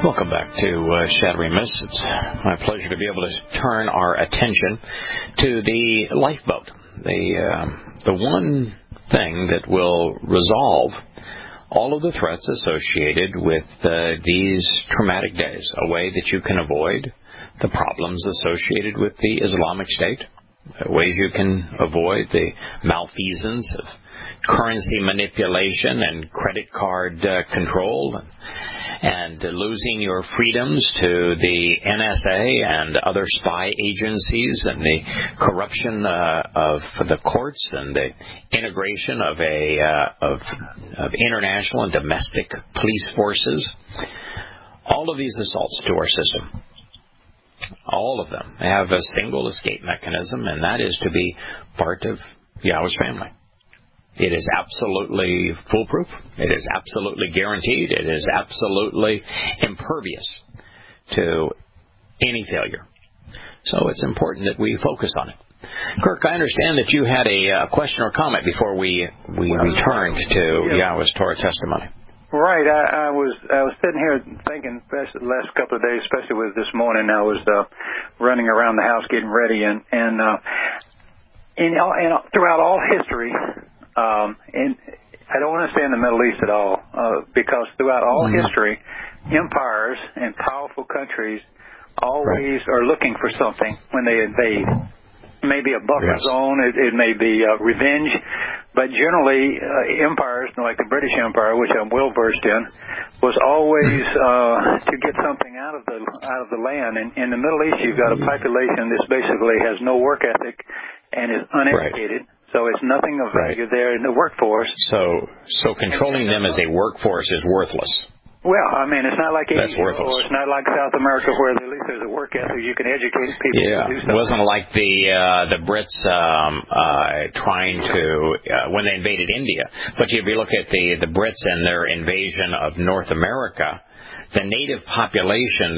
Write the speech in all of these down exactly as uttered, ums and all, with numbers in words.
Welcome back to uh, Shattering Myths. It's my pleasure to be able to turn our attention to the lifeboat, the uh, the one thing that will resolve all of the threats associated with uh, these traumatic days, a way that you can avoid the problems associated with the Islamic State, ways you can avoid the malfeasance of currency manipulation and credit card uh, control, and, and uh, losing your freedoms to the N S A and other spy agencies, and the corruption uh, of the courts, and the integration of a uh, of, of international and domestic police forces. All of these assaults to our system, all of them have a single escape mechanism, and that is to be part of Yahweh's family. It is absolutely foolproof. It is absolutely guaranteed. It is absolutely impervious to any failure. So it's important that we focus on it. Kirk, I understand that you had a, a question or comment before we we well, returned to yeah. Yahweh's Torah testimony. Right. I, I was I was sitting here thinking, especially the last couple of days, especially with this morning, I was uh, running around the house getting ready, and and uh, in, in throughout all history. Um, and I don't understand the Middle East at all, uh, because throughout all mm-hmm. history, empires and powerful countries always right. are looking for something when they invade. Maybe a buffer yes. zone, it, it may be uh, revenge, but generally uh, empires, like the British Empire, which I'm well versed in, was always uh, to get something out of the out of the land. And in the Middle East, you've got a population that basically has no work ethic and is uneducated. Right. So it's nothing of value right. there in the workforce. So so controlling them as a workforce is worthless. Well, I mean, it's not like Asia, or it's not like South America where at least there's a work ethic. You can educate people yeah. to do something. It wasn't like the uh, the Brits um, uh, trying to, uh, when they invaded India. But if you look at the, the Brits and their invasion of North America, the native populations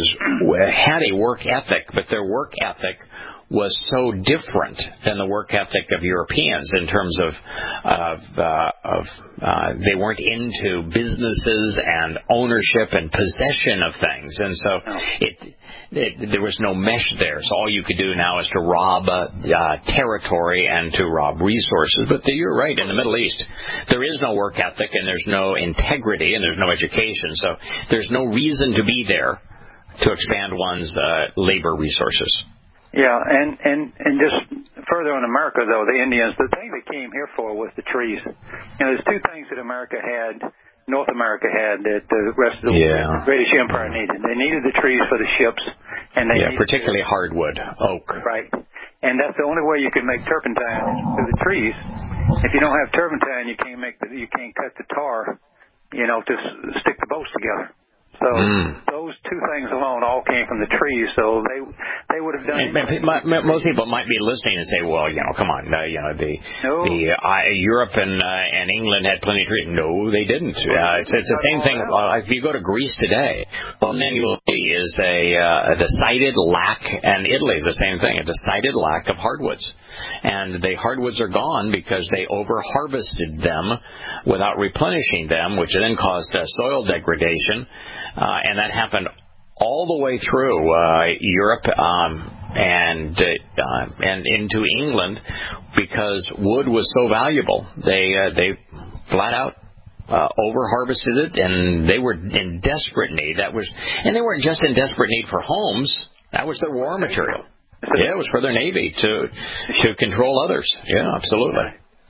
had a work ethic, but their work ethic was so different than the work ethic of Europeans in terms of of, uh, of uh, they weren't into businesses and ownership and possession of things, and so it, it there was no mesh there. So all you could do now is to rob uh, uh, territory and to rob resources. But the, you're right, in the Middle East, there is no work ethic and there's no integrity and there's no education. So there's no reason to be there to expand one's uh, labor resources. Yeah, and, and, and just further on America, though, the Indians, the thing they came here for was the trees. You know, there's two things that America had, North America had, that the rest of the yeah. British Empire needed. They needed the trees for the ships. And they yeah, particularly the, hardwood, oak. Right. And that's the only way you can make turpentine through the trees. If you don't have turpentine, you can't make the, you can't cut the tar, you know, to s- stick the boats together. So mm. those two things alone all came from the trees. So they they would have done. And, and most people might be listening and say, "Well, you know, come on, uh, you know, the no. the uh, Europe and uh, and England had plenty of trees." No, they didn't. Uh, it's, it's the same thing. Uh, if you go to Greece today, what then you'll see is a, uh, a decided lack, and Italy is the same thing, a decided lack of hardwoods, and the hardwoods are gone because they over harvested them without replenishing them, which then caused uh, soil degradation. Uh, and that happened all the way through uh, Europe um, and uh, and into England because wood was so valuable. They uh, they flat out uh, over harvested it, and they were in desperate need. That was, and they weren't just in desperate need for homes. That was their war material. Yeah, it was for their navy to to control others. Yeah, absolutely.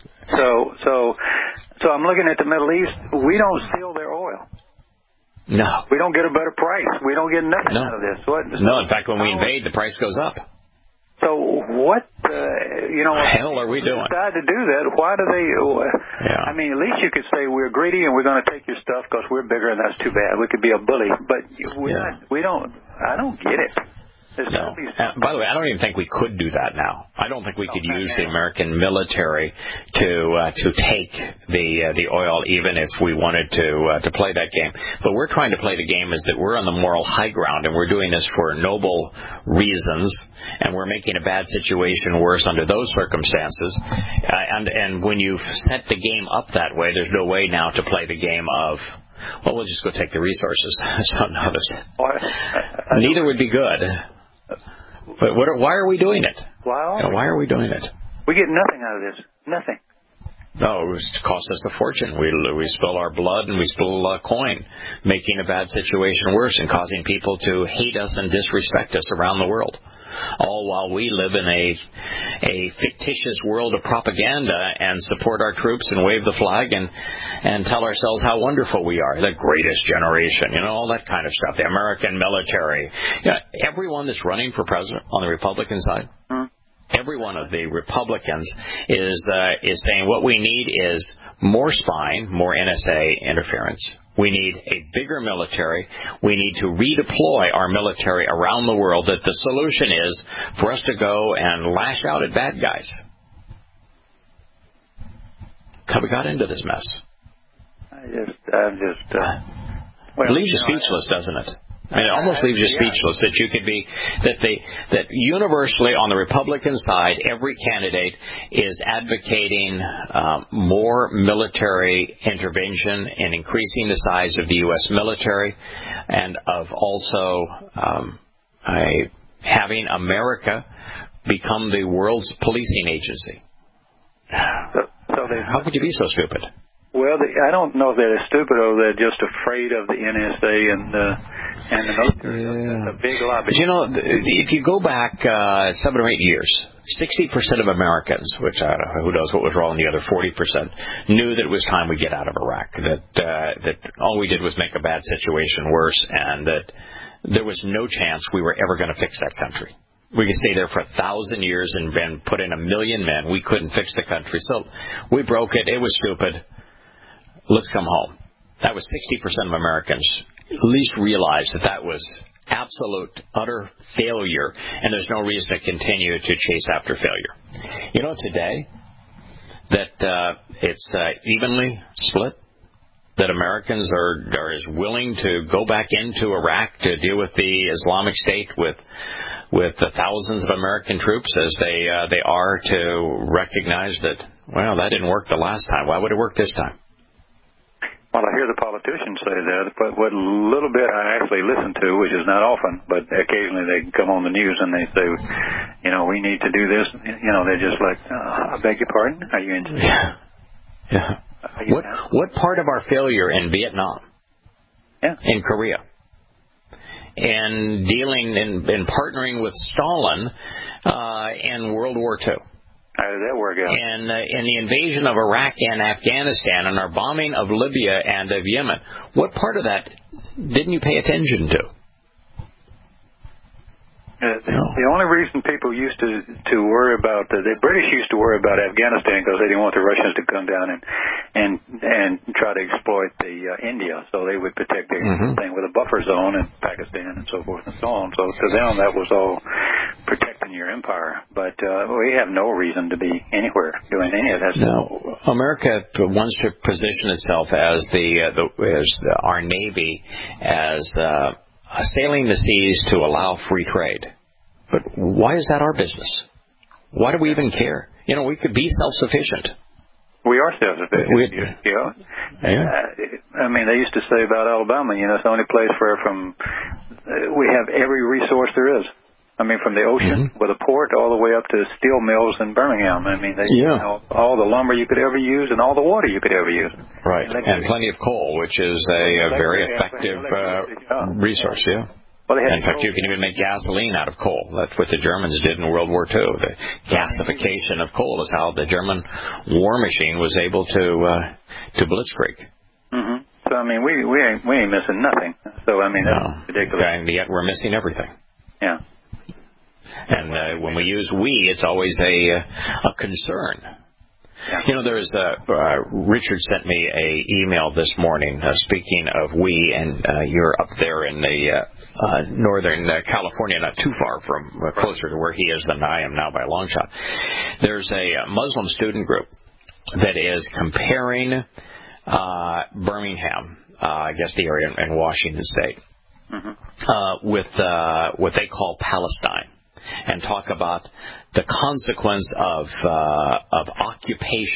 So so so I'm looking at the Middle East. We don't steal their oil. No. We don't get a better price. We don't get nothing no. out of this. What, no, in fact, when we invade, the price goes up. So what, uh, you know, what the hell are we doing? Decide to do that. Why do they, uh, yeah. I mean, at least you could say we're greedy and we're going to take your stuff because we're bigger and that's too bad. We could be a bully. But we're yeah. not, we don't, I don't get it. No. Uh, by the way, I don't even think we could do that now. I don't think we could use the American military to uh, to take the uh, the oil, even if we wanted to uh, to play that game. But we're trying to play the game is that we're on the moral high ground, and we're doing this for noble reasons, and we're making a bad situation worse under those circumstances. Uh, and and when you set the game up that way, there's no way now to play the game of well, we'll just go take the resources. So notice. Well, I, I Neither would be good. But what are, why are we doing it? Well, you know, why are we doing it? We get nothing out of this. Nothing. No, it costs us a fortune. We we spill our blood and we spill uh, coin, making a bad situation worse and causing people to hate us and disrespect us around the world. All while we live in a a fictitious world of propaganda and support our troops and wave the flag and and tell ourselves how wonderful we are, the greatest generation, you know, all that kind of stuff. The American military. You know, everyone that's running for president on the Republican side. Hmm. Every one of the Republicans is uh, is saying what we need is more spying, more N S A interference. We need a bigger military. We need to redeploy our military around the world. That the solution is for us to go and lash out at bad guys. How we got into this mess? I just, I'm just. Uh, well, it leaves you you know, speechless, doesn't it? I mean, it almost leaves you speechless that you could be, that they, that universally on the Republican side, every candidate is advocating um, more military intervention and increasing the size of the U S military and of also um, a, having America become the world's policing agency. So, so they, How could you be so stupid? Well, they, I don't know if they're stupid or they're just afraid of the N S A and the and the military. Yeah. It's a big lobby. But you know, if you go back uh, seven or eight years, sixty percent of Americans, which I don't know, who knows what was wrong, the other forty percent, knew that it was time we get out of Iraq. That uh, that all we did was make a bad situation worse, and that there was no chance we were ever going to fix that country. We could stay there for a thousand years and been put in a million men. We couldn't fix the country, so we broke it. It was stupid. Let's come home. That was sixty percent of Americans at least realized that that was absolute, utter failure, and there's no reason to continue to chase after failure. You know, today, that uh, it's uh, evenly split, that Americans are, are as willing to go back into Iraq to deal with the Islamic State with with the thousands of American troops as they uh, they are to recognize that, well, that didn't work the last time. Why would it work this time? Well, I hear the politicians say that, but what little bit I actually listen to, which is not often, but occasionally they come on the news and they say, you know, we need to do this. You know, they're just like, oh, I beg your pardon? Are you in? Yeah. Yeah. What down? What part of our failure in Vietnam, yeah. in Korea, and dealing and, and partnering with Stalin uh, in World War Two? How did that work out? And uh, in the invasion of Iraq and Afghanistan and our bombing of Libya and of Yemen, what part of that didn't you pay attention to? Uh, the, no. the only reason people used to to worry about the, the British used to worry about Afghanistan because they didn't want the Russians to come down and and and try to exploit the uh, India, so they would protect their mm-hmm. thing with a buffer zone in Pakistan and so forth and so on. So to them, that was all protecting your empire. But uh, we have no reason to be anywhere doing any of that. No, America wants to position itself as the, uh, the as the, our Navy as uh, sailing the seas to allow free trade. But why is that our business? Why do we even care? You know, we could be self-sufficient. We are self-sufficient. We, you know? Yeah. Uh, I mean, they used to say about Alabama, you know, it's the only place where from uh, we have every resource there is. I mean, from the ocean mm-hmm. with a port all the way up to steel mills in Birmingham. I mean, they, yeah. you know, all the lumber you could ever use and all the water you could ever use. Right, and, and plenty of coal, which is a, a very effective uh, resource, yeah. Well, in fact, you can even make gasoline out of coal. That's what the Germans did in World War Two. The gasification of coal is how the German war machine was able to uh, to blitzkrieg. Mm-hmm. So, I mean, we we ain't, we ain't missing nothing. So, I mean, that's no. ridiculous. And yet we're missing everything. Yeah. And uh, when we use we, it's always a a concern. Yeah. You know, there's uh, uh, Richard sent me a email this morning. Uh, speaking of we, and uh, you're up there in the uh, uh, northern uh, California, not too far from uh, closer to where he is than I am now by a long shot. There's a Muslim student group that is comparing uh, Birmingham, uh, I guess the area in Washington State, mm-hmm. uh, with uh, what they call Palestine. And talk about the consequence of uh, of occupation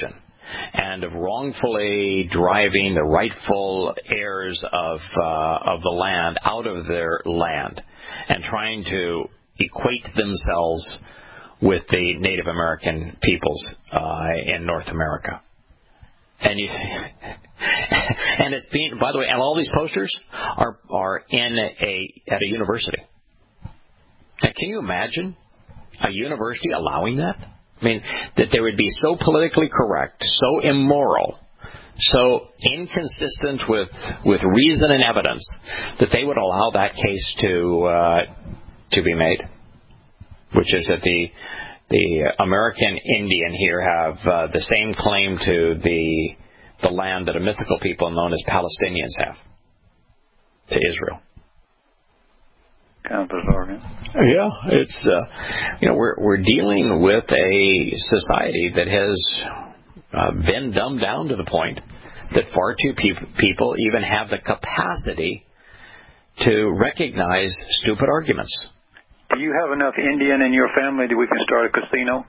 and of wrongfully driving the rightful heirs of uh, of the land out of their land and trying to equate themselves with the Native American peoples uh, in North America. And you, and it's being, by the way, and all these posters are are in a at a university. Now, can you imagine a university allowing that? I mean, that they would be so politically correct, so immoral, so inconsistent with with reason and evidence that they would allow that case to uh, to be made, which is that the the American Indian here have uh, the same claim to the the land that a mythical people known as Palestinians have to Israel. Kind of bizarre. Yeah, it's uh, you know we're we're dealing with a society that has uh, been dumbed down to the point that far too pe- people even have the capacity to recognize stupid arguments. Do you have enough Indian in your family that we can start a casino?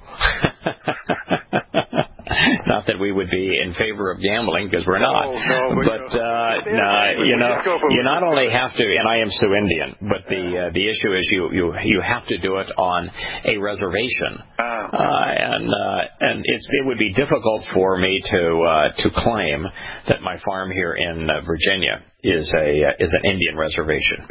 Not that we would be in favor of gambling, because we're not. No, no, but uh, no, you know, you not only have to, and I am Sioux Indian, but the uh, the issue is you, you you have to do it on a reservation, uh, and uh, and it's it would be difficult for me to uh, to claim that my farm here in uh, Virginia is a uh, is an Indian reservation.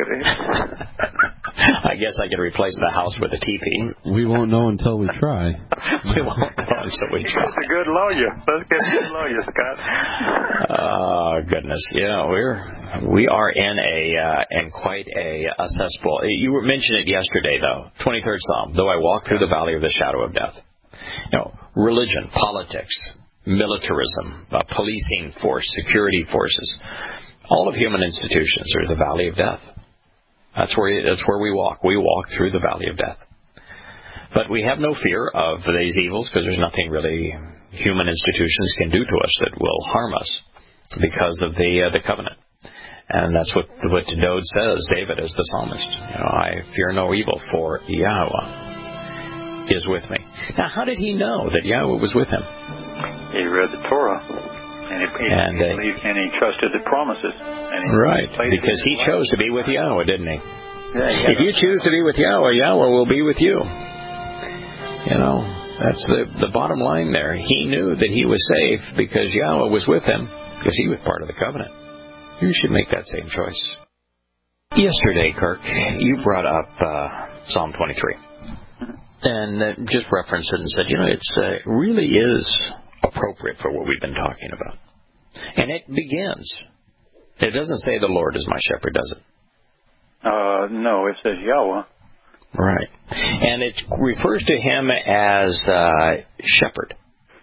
I guess I could replace the house with a teepee. We won't know until we try. We won't know until we try. That's a good lawyer. Let's get a good lawyer, Scott. Oh goodness, yeah, we're we are in a uh, in quite a, a cesspool. You were mentioned it yesterday, though. twenty-third Psalm. Though I walk through the valley of the shadow of death. You know, religion, politics, militarism, uh, policing force, security forces, all of human institutions are the valley of death. That's where that's where we walk. We walk through the valley of death. But we have no fear of these evils because there's nothing really human institutions can do to us that will harm us because of the uh, the covenant. And that's what what Dode says. David is the psalmist. You know, I fear no evil, for Yahweh is with me. Now, how did he know that Yahweh was with him? He read the Torah. And he, he, and, uh, he believed, and he trusted the promises. And he right, because he chose to be with Yahweh, didn't he? Yeah, if you choose to be with Yahweh, Yahweh will be with you. You know, that's the the bottom line there. He knew that he was safe because Yahweh was with him, because he was part of the covenant. You should make that same choice. Yesterday, Kirk, you brought up uh, Psalm twenty-three. And uh, just referenced it and said, you know, it uh, really is appropriate for what we've been talking about. And it begins. It doesn't say the Lord is my shepherd, does it? Uh, no, it says Yahweh. Right. And it refers to him as uh, shepherd.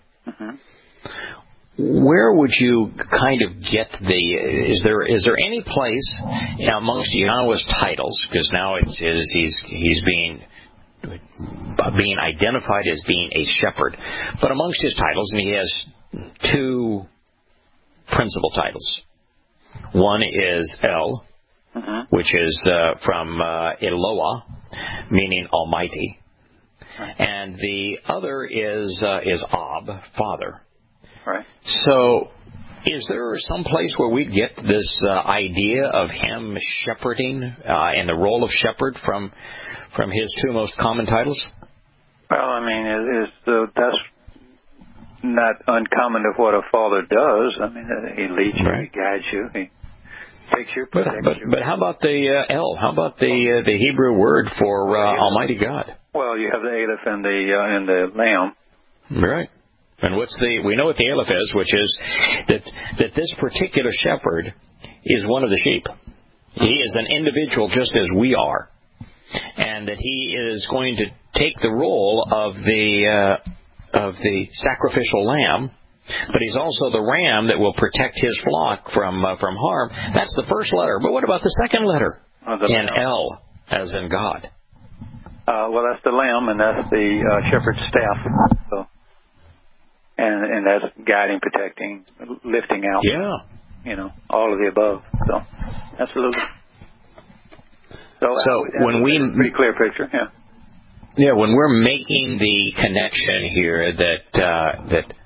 Mm-hmm. Where would you kind of get the, is there is there any place amongst Yahweh's titles, because now it's, it's he's he's being being identified as being a shepherd, but amongst his titles, and he has two principal titles. One is El, uh-huh. which is uh, from uh, Eloah, meaning Almighty, and the other is uh, is Ab, Father. Right. So, is there some place where we'd get this uh, idea of him shepherding uh, and the role of shepherd from from his two most common titles? Well, I mean, it is uh, that's not uncommon of what a father does. I mean, he leads you, right. He guides you, he takes you, but, protects but, you. But how about the uh, El? How about the uh, the Hebrew word for uh, Almighty God? Well, you have the Aleph and the uh, and the Lamb. Right. And what's the? We know what the Aleph is, which is that that this particular shepherd is one of the sheep. He is an individual just as we are, and that he is going to take the role of the uh, of the sacrificial lamb, but he's also the ram that will protect his flock from uh, from harm. That's the first letter. But what about the second letter? Oh, the in El, as in God. Uh, well, that's the lamb, and that's the uh, shepherd's staff. So. And, and that's guiding, protecting, lifting out. Yeah. You know, all of the above. So, absolutely. So, so uh, when we... pretty clear picture, yeah. Yeah, when we're making the connection here that uh, that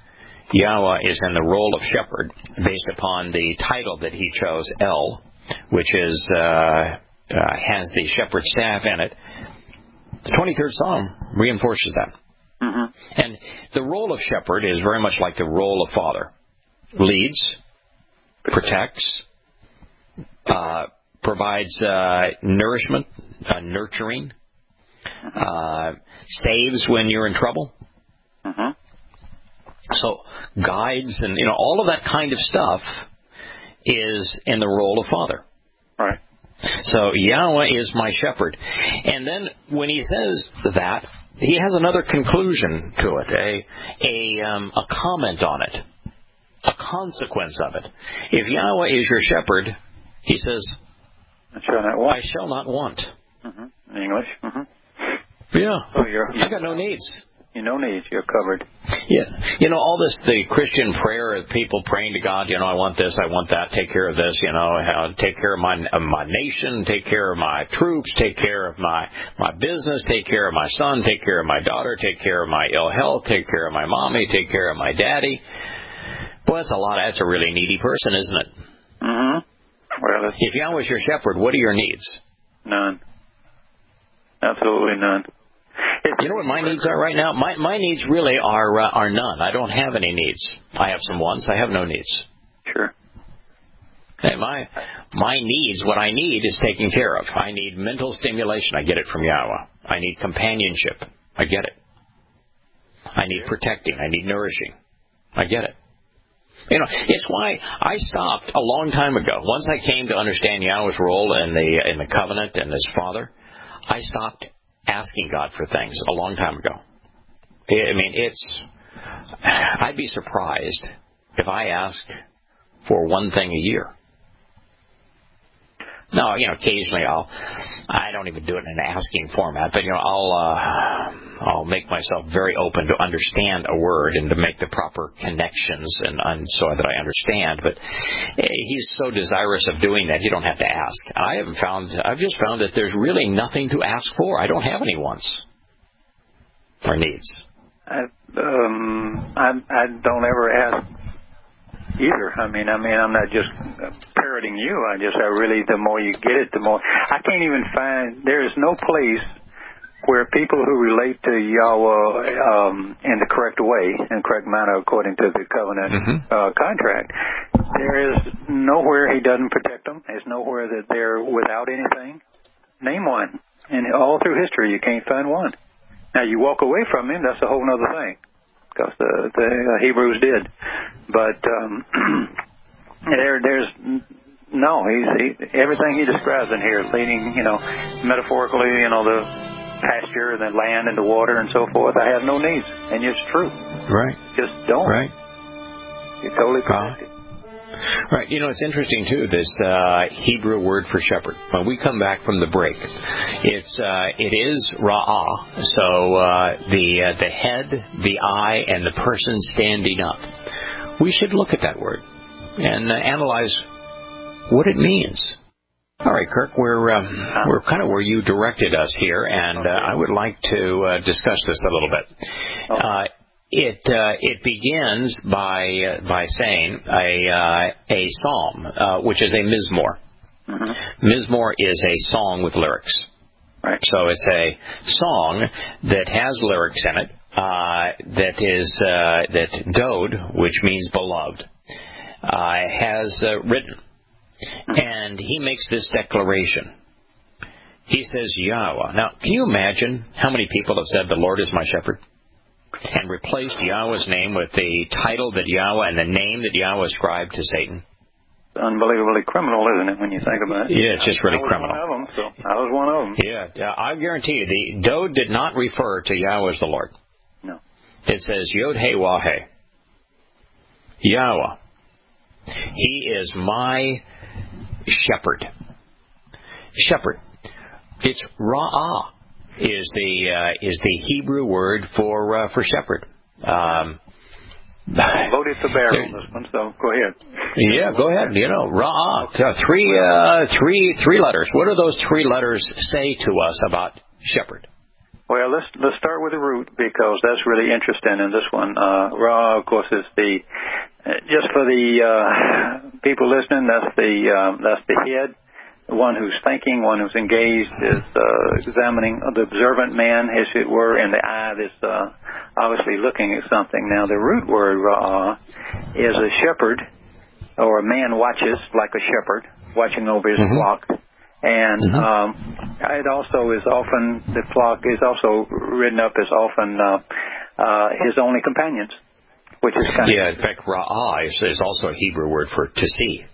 Yahweh is in the role of shepherd based upon the title that he chose, El, which is uh, uh, has the shepherd's staff in it. The twenty-third Psalm reinforces that. Mm-hmm. And the role of shepherd is very much like the role of father. Leads, protects, uh, provides uh, nourishment, uh, nurturing, uh, saves when you're in trouble. Mm-hmm. So guides and, you know, all of that kind of stuff is in the role of father. Right. So Yahweh is my shepherd. And then when he says that, he has another conclusion to it, a a, um, a comment on it, a consequence of it. If Yahweh is your shepherd, he says, I shall not want. I shall not want. Mm-hmm. In English. Mm-hmm. Yeah. Oh, you're, you're, I got no needs. You no needs. You're covered. Yeah. You know, all this, the Christian prayer of people praying to God, you know, I want this, I want that, take care of this, you know, how, take care of my of my nation, take care of my troops, take care of my, my business, take care of my son, take care of my daughter, take care of my ill health, take care of my mommy, take care of my daddy. Boy, that's a lot. That's a really needy person, isn't it? Mm-hmm. Well, if Yahweh's your shepherd, what are your needs? None. Absolutely none. It's, you know what my needs are right now? My my needs really are uh, are none. I don't have any needs. I have some wants. I have no needs. Sure. Hey, my my needs, what I need is taken care of. I need mental stimulation. I get it from Yahweh. I need companionship. I get it. I need protecting. I need nourishing. I get it. You know, it's why I stopped a long time ago. Once I came to understand Yahweh's role in the in the covenant and as Father, I stopped asking God for things a long time ago. I mean, it's, I'd be surprised if I asked for one thing a year. No, you know, occasionally I'll, I don't even do it in an asking format, but, you know, I'll, uh, I'll make myself very open to understand a word and to make the proper connections and, and so that I understand. But he's so desirous of doing that, you don't have to ask. I haven't found, I've just found that there's really nothing to ask for. I don't have any wants or needs. I, um, I, I don't ever ask either. I mean, I mean, I'm not just parroting you. I just, I really, the more you get it, the more. I can't even find. There is no place where people who relate to Yahweh um, in the correct way, in the correct manner, according to the covenant mm-hmm. uh, contract, there is nowhere he doesn't protect them. There's nowhere that they're without anything. Name one. And all through history, you can't find one. Now, you walk away from him, that's a whole other thing, because the, the Hebrews did. But um, there, there's no. He's he, everything he describes in here, leading, you know, metaphorically, you know, the pasture and the land and the water and so forth. I have no needs, and it's true. Right. Just don't. Right. You're totally protected. Uh, right. You know, it's interesting too. This uh, Hebrew word for shepherd. When we come back from the break, it's uh, it is ra'ah. So uh, the uh, the head, the eye, and the person standing up. We should look at that word and uh, analyze what it means. All right, Kirk, we're um, we're kind of where you directed us here, and uh, I would like to uh, discuss this a little bit. Uh, it uh, it begins by uh, by saying a uh, a psalm, uh, which is a mizmor. Mm-hmm. Mizmor is a song with lyrics. Right. So it's a song that has lyrics in it. Uh, that is uh, that Dode, which means beloved, uh, has uh, written, and he makes this declaration. He says, Yahweh. Now, can you imagine how many people have said, "The Lord is my shepherd," and replaced Yahweh's name with the title that Yahweh and the name that Yahweh ascribed to Satan? It's unbelievably criminal, isn't it, when you think about it? Yeah, it's just really I was criminal. One of them, so I was one of them. Yeah, I guarantee you, the Dode did not refer to Yahweh as the Lord. No. It says, Yod He Wah He. Yahweh. He is my shepherd. Shepherd. It's Ra'ah is the uh, is the Hebrew word for uh, for shepherd. Um, Loaded the barrel on this one, so go ahead. Yeah, go ahead. You know, Ra'ah. Three, uh, three, three letters. What do those three letters say to us about shepherd? Well, let's let's start with the root because that's really interesting in this one. Uh, Ra, of course, is the uh, just for the uh, people listening. That's the um, that's the head, the one who's thinking, one who's engaged, is uh, examining the observant man, as it were, and the eye that's uh, obviously looking at something. Now, the root word Ra is a shepherd, or a man watches like a shepherd, watching over his mm-hmm. flock. And mm-hmm. um, it also is often, the flock is also written up as often uh, uh, his only companions, which is kind yeah, of... Yeah, in fact, ra'ah is, is also a Hebrew word for to see.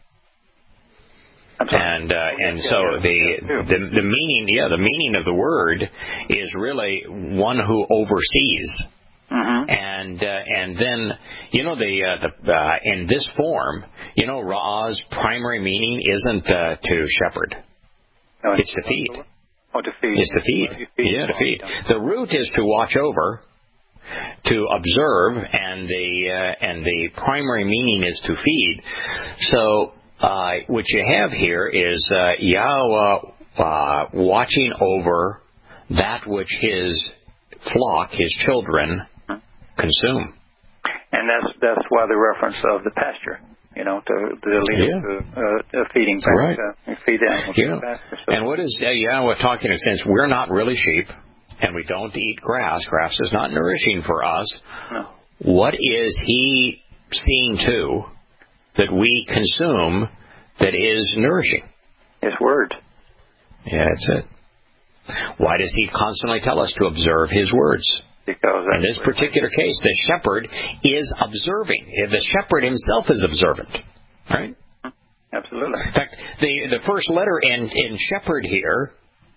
And uh, and yeah, so yeah, the, yeah, the the meaning, yeah, the meaning of the word is really one who oversees. Mm-hmm. And uh, and then you know the uh, the uh, in this form, you know, ra'ah's primary meaning isn't uh, to shepherd. No, it's to feed. Oh, to feed. It's to feed. Well, feed yeah, to feed. The root is to watch over, to observe, and the uh, and the primary meaning is to feed. So uh, what you have here is uh, Yahweh uh, watching over that which his flock, his children, consume. And that's that's why the reference of the pasture. You know, to, to lead yeah. to uh, feeding back, right. uh, feed animals. Yeah. Pasture, so. And what is uh, Yahweh talking in a sense? We're not really sheep, and we don't eat grass. Grass is not nourishing for us. No. What is He seeing to that we consume that is nourishing? His word. Yeah, that's it. Why does He constantly tell us to observe His words? Because in this particular case, the shepherd is observing. The shepherd himself is observant, right? Absolutely. In fact, the the first letter in, in shepherd here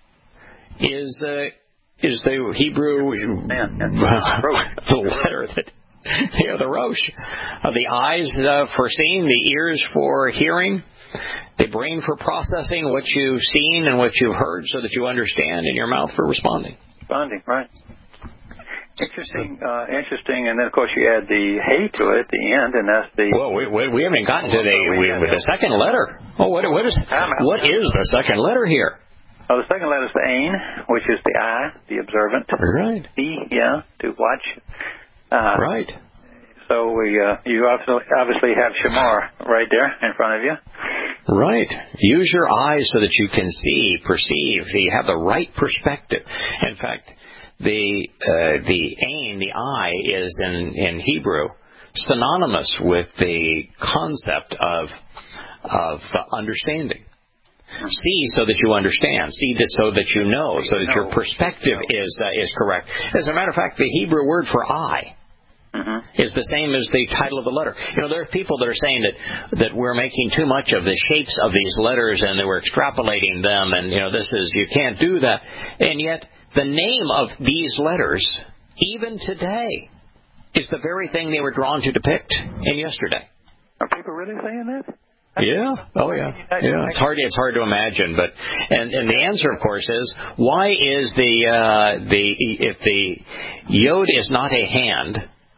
is uh, is the Hebrew Man, the letter that you know, the rosh. Uh, the eyes uh, for seeing, the ears for hearing, the brain for processing what you've seen and what you've heard, so that you understand, and your mouth for responding. Responding, right. Interesting, uh, interesting, and then of course you add the hay to it at the end, and that's the. Well, we we, we haven't gotten to the we, with the second letter. Oh, what what is what is the second letter here? Oh, the second letter is the ain, which is the eye, the observant. Right. The yeah, to watch. Uh, right. So we uh, you obviously obviously have shamar right there in front of you. Right. Use your eyes so that you can see, perceive. You have the right perspective. In fact. The uh, the ain, the eye, is in, in Hebrew synonymous with the concept of of uh, understanding. See so that you understand. See that so that you know, so that your perspective is uh, is correct. As a matter of fact, the Hebrew word for eye mm-hmm. is the same as the title of the letter. You know, there are people that are saying that that we're making too much of the shapes of these letters and that we're extrapolating them, and you know, this is you can't do that, and yet. The name of these letters, even today, is the very thing they were drawn to depict in yesterday. Are people really saying that? Yeah. Oh, yeah. Yeah. It's hard. It's hard to imagine, but and, and the answer, of course, is why is the uh, the if the yod is not a hand,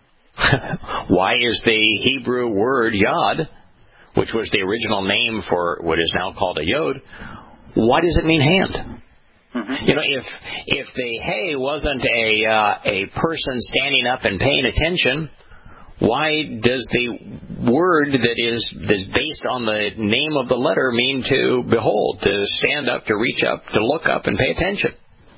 why is the Hebrew word yod, which was the original name for what is now called a yod, why does it mean hand? You know, if if the hay wasn't a uh, a person standing up and paying attention, why does the word that is that's based on the name of the letter mean to behold, to stand up, to reach up, to look up and pay attention?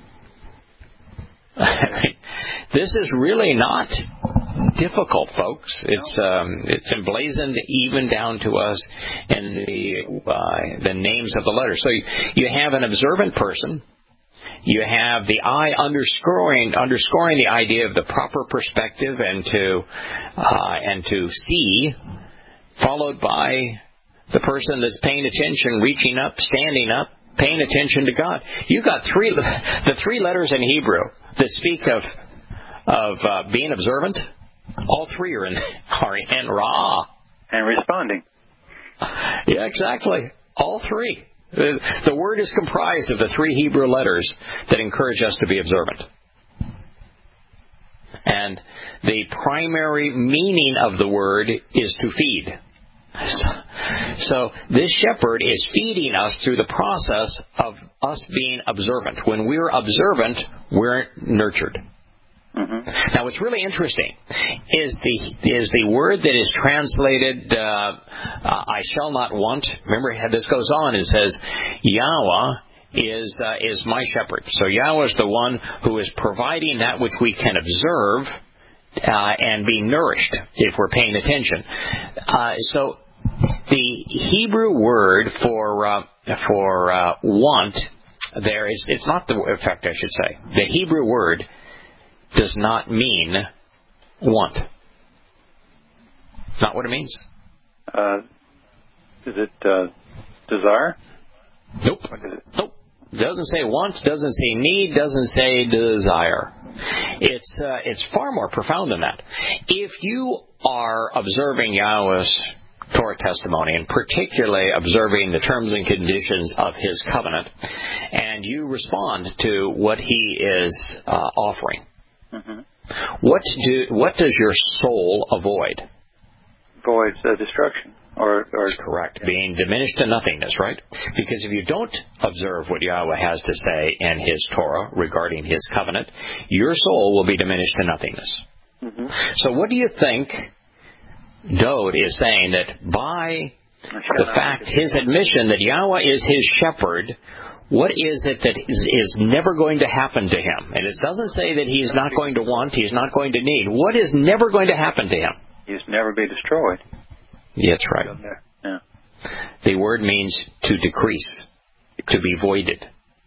This is really not difficult, folks. It's um, it's emblazoned even down to us in the uh, the names of the letters. So you, you have an observant person. You have the eye underscoring underscoring the idea of the proper perspective and to uh, and to see, followed by the person that's paying attention, reaching up, standing up, paying attention to God. You've got three the three letters in Hebrew that speak of of uh, being observant. All three are in are in Ra. And responding. Yeah, exactly. All three. The, the word is comprised of the three Hebrew letters that encourage us to be observant. And the primary meaning of the word is to feed. So this shepherd is feeding us through the process of us being observant. When we're observant, we're nurtured. Mm-hmm. Now, what's really interesting is the is the word that is translated, uh, uh, I shall not want. Remember, this goes on. It says, Yahweh is uh, is my shepherd. So Yahweh is the one who is providing that which we can observe uh, and be nourished if we're paying attention. Uh, so the Hebrew word for uh, for uh, want there is it's not the in fact I should say the Hebrew word does not mean want. It's not what it means. Uh, is it uh, desire? Nope. What is it? Nope. Doesn't say want, doesn't say need, doesn't say desire. It's uh, it's far more profound than that. If you are observing Yahweh's Torah testimony, and particularly observing the terms and conditions of His covenant, and you respond to what He is uh, offering, mm-hmm. what do what does your soul avoid? Avoids uh, destruction. Or, or correct, being diminished to nothingness, right? Because if you don't observe what Yahweh has to say in His Torah regarding His covenant, your soul will be diminished to nothingness. Mm-hmm. So what do you think Dode is saying that by the fact, his admission that Yahweh is his shepherd, what is it that is, is never going to happen to him? And it doesn't say that he's not going to want, he's not going to need. What is never going to happen to him? He's never be destroyed. Yeah, that's right. Yeah. The word means to decrease, to be voided,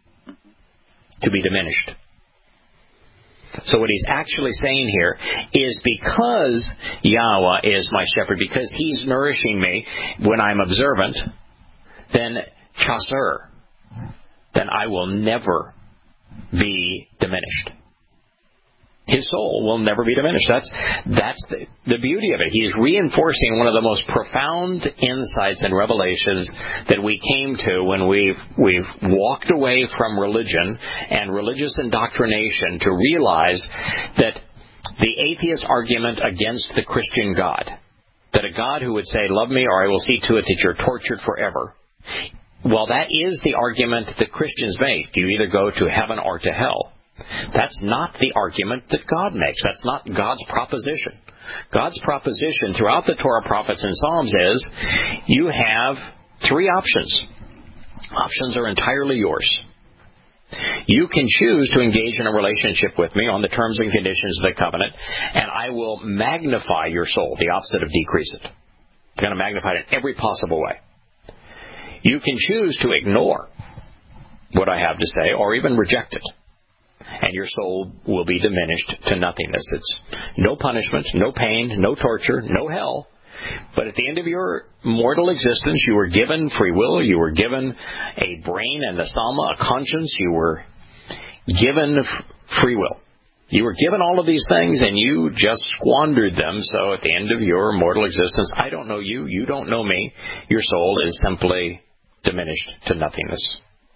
to be diminished. So what he's actually saying here is because Yahweh is my shepherd, because He's nourishing me when I'm observant, then chaser, then I will never be diminished. His soul will never be diminished. That's that's the, the beauty of it. He's reinforcing one of the most profound insights and revelations that we came to when we've we've walked away from religion and religious indoctrination to realize that the atheist argument against the Christian God, that a God who would say, "Love me, or I will see to it that you're tortured forever." Well, that is the argument that Christians make. You either go to heaven or to hell. That's not the argument that God makes. That's not God's proposition. God's proposition throughout the Torah, prophets, and Psalms is you have three options. Options are entirely yours. You can choose to engage in a relationship with me on the terms and conditions of the covenant, and I will magnify your soul, the opposite of decrease it. I'm going to magnify it in every possible way. You can choose to ignore what I have to say or even reject it, and your soul will be diminished to nothingness. It's no punishment, no pain, no torture, no hell. But at the end of your mortal existence, you were given free will, you were given a brain and a sama, a conscience, you were given free will. You were given all of these things, and you just squandered them. So at the end of your mortal existence, I don't know you, you don't know me. Your soul is simply diminished to nothingness.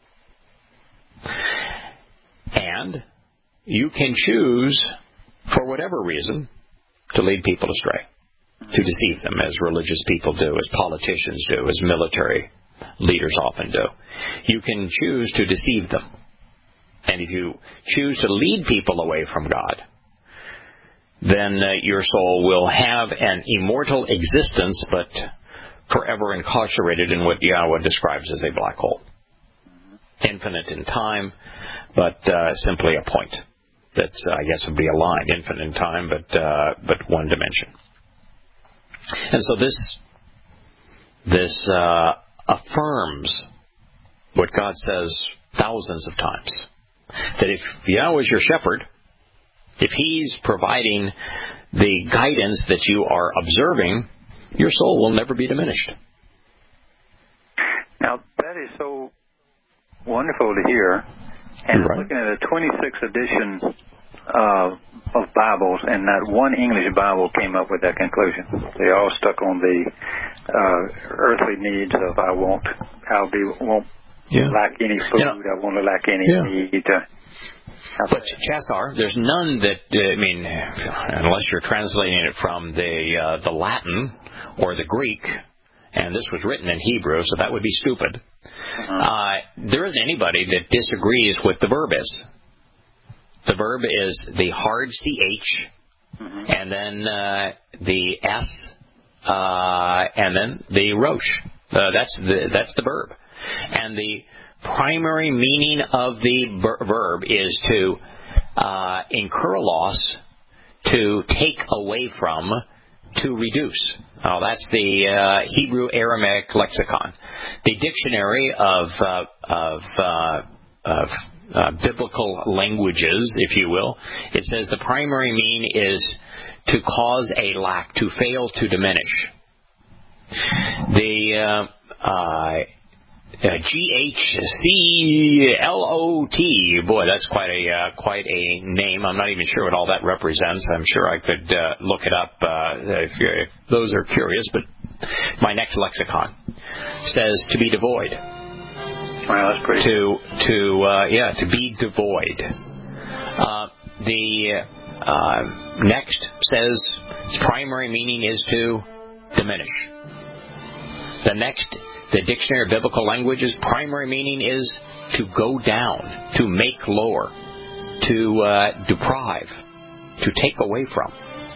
And you can choose, for whatever reason, to lead people astray, to deceive them, as religious people do, as politicians do, as military leaders often do. You can choose to deceive them. And if you choose to lead people away from God, then uh, your soul will have an immortal existence, but forever incarcerated in what Yahweh describes as a black hole. Infinite in time, but uh, simply a point. That's, uh, I guess, would be a line. Infinite in time, but uh, but one dimension. And so this this uh, affirms what God says thousands of times. That if Yahweh is your shepherd, if He's providing the guidance that you are observing, your soul will never be diminished. Now, that is so wonderful to hear. And right. I'm looking at a twenty-sixth edition uh, of Bibles, and not one English Bible came up with that conclusion. They all stuck on the uh, earthly needs of I won't, I'll be, won't yeah. lack any food, you know, I won't lack any yeah. need. Uh, But Chassar, there's none that, uh, I mean, unless you're translating it from the uh, the Latin or the Greek, and this was written in Hebrew, so that would be stupid. Uh-huh. Uh, there isn't anybody that disagrees with the verb is. The verb is the hard C H, mm-hmm. and then uh, the S, uh, and then the Rosh. Uh, that's the that's the verb. And the primary meaning of the ver- verb is to uh, incur a loss, to take away from, to reduce. Oh, that's the uh, Hebrew Aramaic lexicon. The dictionary of uh, of, uh, of uh, biblical languages, if you will, it says the primary mean is to cause a lack, to fail, to diminish. The uh, uh, Uh, G H C L O T. Boy, that's quite a uh, quite a name. I'm not even sure what all that represents. I'm sure I could uh, look it up uh, if, if those are curious. But my next lexicon says to be devoid. Wow, that's pretty. To to uh, yeah, to be devoid. Uh, the uh, next says its primary meaning is to diminish. The next. The Dictionary of Biblical Languages' primary meaning is to go down, to make lower, to uh, deprive, to take away from.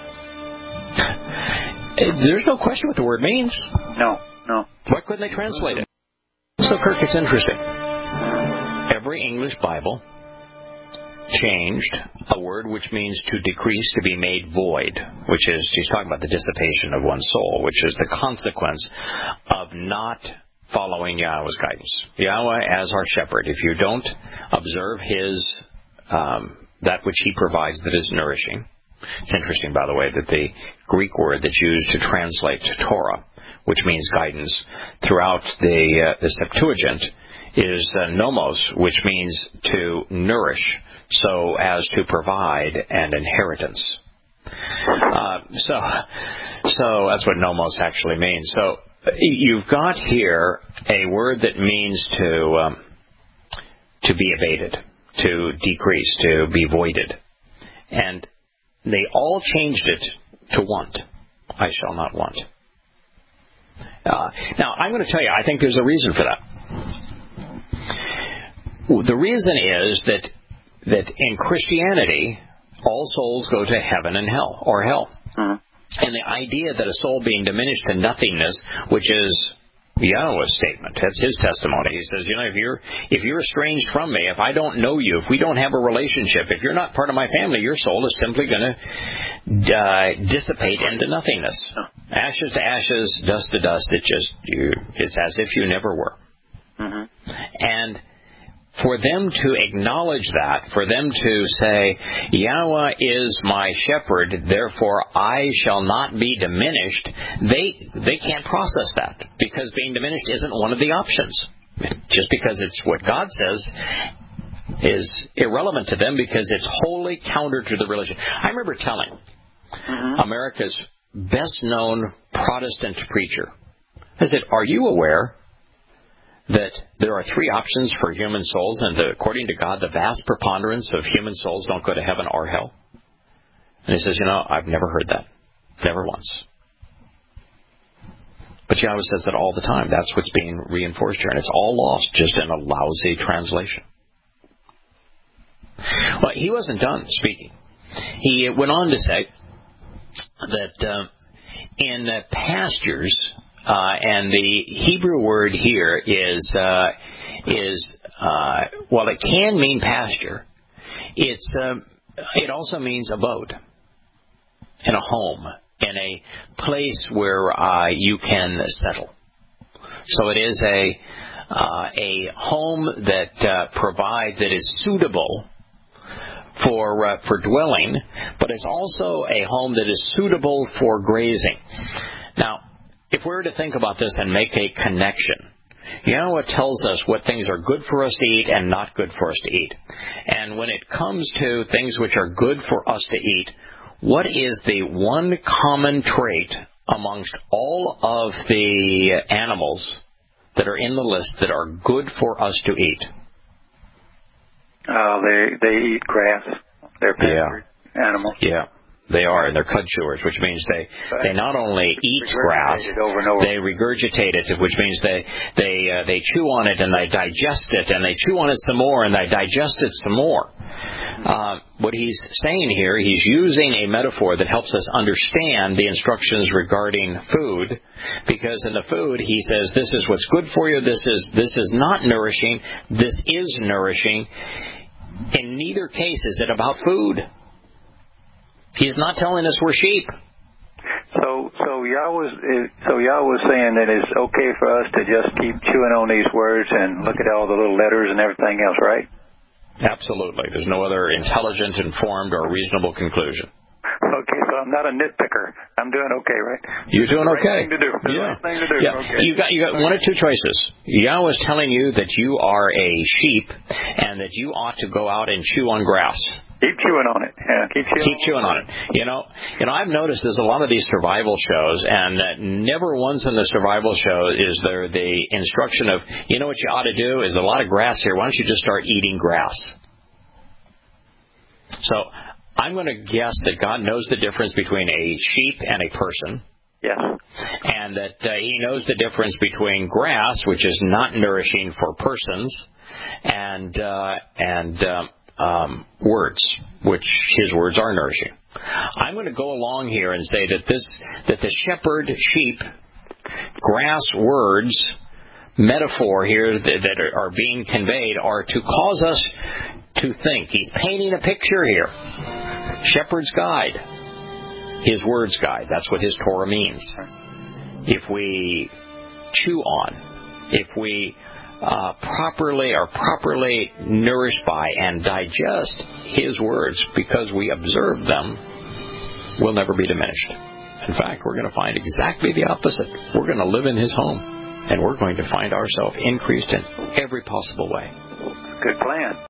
There's no question what the word means. No, no. Why couldn't they translate it? So, Kirk, it's interesting. Every English Bible changed a word which means to decrease to be made void, which is, he's talking about the dissipation of one's soul, which is the consequence of not following Yahweh's guidance. Yahweh as our shepherd. If you don't observe his, um, that which he provides that is nourishing. It's interesting, by the way, that the Greek word that's used to translate Torah, which means guidance, throughout the, uh, the Septuagint is uh, nomos, which means to nourish, so as to provide an inheritance. Uh, so, so that's what nomos actually means. So you've got here a word that means to um, to be abated, to decrease, to be voided, and they all changed it to want. I shall not want. Uh, now I'm going to tell you, I think there's a reason for that. The reason is that that in Christianity, all souls go to heaven and hell, or hell. Mm-hmm. And the idea that a soul being diminished to nothingness, which is Yahweh's statement, that's his testimony. He says, you know, if you're if you're estranged from me, if I don't know you, if we don't have a relationship, if you're not part of my family, your soul is simply going to uh, dissipate into nothingness. Ashes to ashes, dust to dust. It just you, it's as if you never were. Mm-hmm. And for them to acknowledge that, for them to say, Yahweh is my shepherd, therefore I shall not be diminished, they they can't process that, because being diminished isn't one of the options. Just because it's what God says is irrelevant to them, because it's wholly counter to the religion. I remember telling mm-hmm. America's best-known Protestant preacher, I said, are you aware that there are three options for human souls, and that according to God, the vast preponderance of human souls don't go to heaven or hell? And he says, you know, I've never heard that. Never once. But Yahweh says that all the time. That's what's being reinforced here, and it's all lost just in a lousy translation. Well, he wasn't done speaking. He went on to say that uh, in uh, pastures, Uh, and the Hebrew word here is uh, is uh, while it can mean pasture, it's um, it also means abode, in a home, in a place where uh, you can settle. So it is a uh, a home that uh, provides that is suitable for uh, for dwelling, but it's also a home that is suitable for grazing. Now, if we were to think about this and make a connection, Yahweh tells us what things are good for us to eat and not good for us to eat. And when it comes to things which are good for us to eat, what is the one common trait amongst all of the animals that are in the list that are good for us to eat? Uh, they they eat grass. They're pastured yeah. animals. Yeah. They are, and they're cud chewers, which means they, they not only eat grass, over and over. they regurgitate it, which means they they uh, they chew on it and they digest it, and they chew on it some more and they digest it some more. Uh, what he's saying here, he's using a metaphor that helps us understand the instructions regarding food, because in the food he says this is what's good for you, this is this is not nourishing, this is nourishing. In neither case is it about food. He's not telling us we're sheep. So, so y'all was so y'all was saying that it's okay for us to just keep chewing on these words and look at all the little letters and everything else, right? Absolutely. There's no other intelligent, informed, or reasonable conclusion. Okay, so I'm not a nitpicker. I'm doing okay, right? You're doing Right okay. thing to do. The Yeah. right thing to do. Yeah. Okay. You got you got one or two choices. Yahweh is telling you that you are a sheep and that you ought to go out and chew on grass. Keep chewing on it. Yeah, keep chewing. Keep chewing on it. You know, you know. I've noticed there's a lot of these survival shows, and that never once in the survival show is there the instruction of, you know what you ought to do? Is a lot of grass here. Why don't you just start eating grass? So I'm going to guess that God knows the difference between a sheep and a person. Yes. And that uh, He knows the difference between grass, which is not nourishing for persons, and uh, and um, um, words, which His words are nourishing. I'm going to go along here and say that this that the shepherd sheep grass words metaphor here that, that are being conveyed are to cause us to think. He's painting a picture here. Shepherd's guide. His words guide. That's what His Torah means. If we chew on, if we uh, properly are properly nourished by and digest His words because we observe them, we'll never be diminished. In fact, we're going to find exactly the opposite. We're going to live in His home, and we're going to find ourselves increased in every possible way. Good plan.